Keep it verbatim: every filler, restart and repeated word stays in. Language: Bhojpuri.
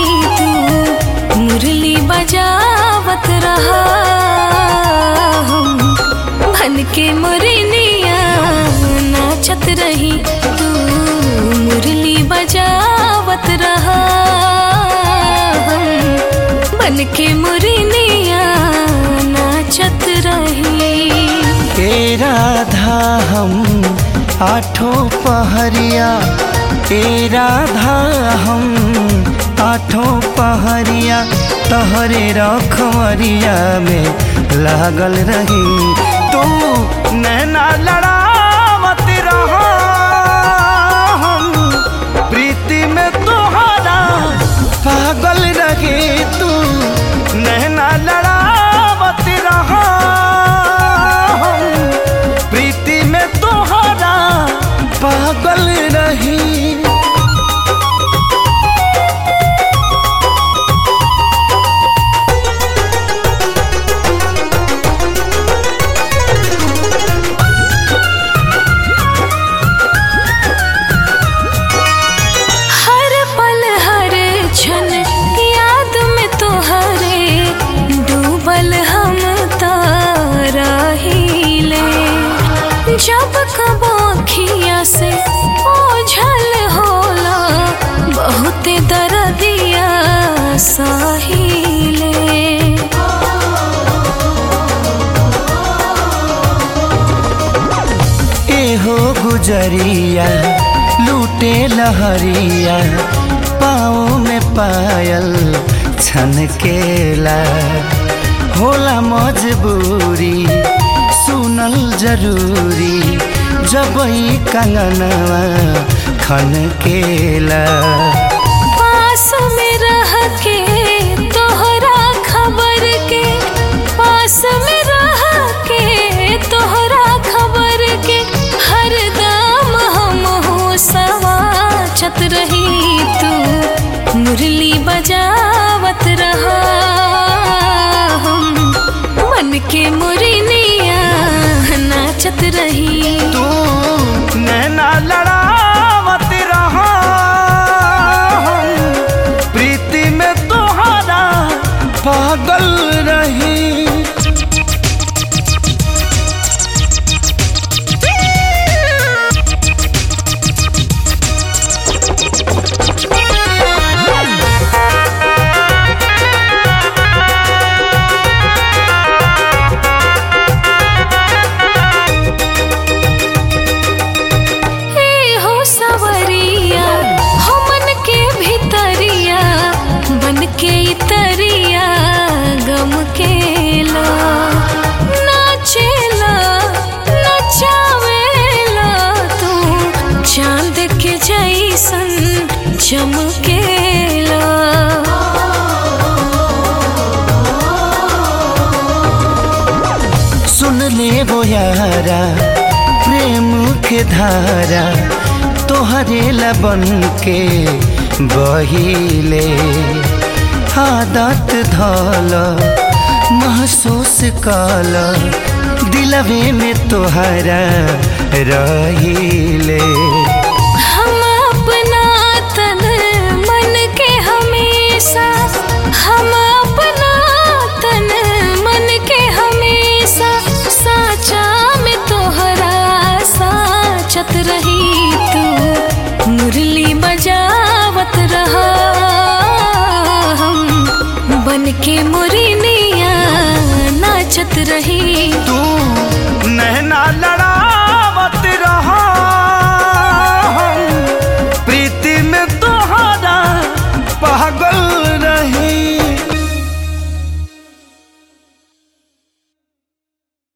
तू मुरली बजावत रहा हम बन के मोरनिया नाचत रही तू मुरली बजावत रहा हम बन के मोरनिया नाचत रही। ए राधा हम आठों पहरिया, ए राधा हम आठों पहरिया तहरे रखवरिया में लागल रही। तू नैना लड़ावत रहा हम प्रीति में तोहरा पागल रही। तू नैना लड़ावत रहा हम प्रीति में तोहरा पागल रही। जब कबो अखिया से ओझल होला बहुते दर्दिया साहिले। एहो गुजरिया लूटे लहरिया पाँव में पायल छनकेला होला मजबूरी सुनल जरूरी जब ही कंगनवा खनकेला। पास में रह के तोहरा खबर के, पास में रह के तोहरा खबर के हरदम हम हो सवाचत रही। तू मुरली बजावत रहा हम मन के मोरनिया नाचत रही। तू नैना लड़ावत रहा हम प्रीति में तोहरा पागल रही। के तरिया गम केला नाचेला नचावेला तू चांद के जैसन चमकेला। सुन ले वो यारा प्रेम के धारा तोहरे लबन के बहिले। आदत धल महसूस कल दिलवे में तोहरा रहिले। हम अपना तन मन के हमेशा, हम अपना तन मन के हमेशा साचा में तोहरा साचत रही। तू मुरली बजावत रहा बन के मोरनिया नाचत रही। तू नैना लड़ा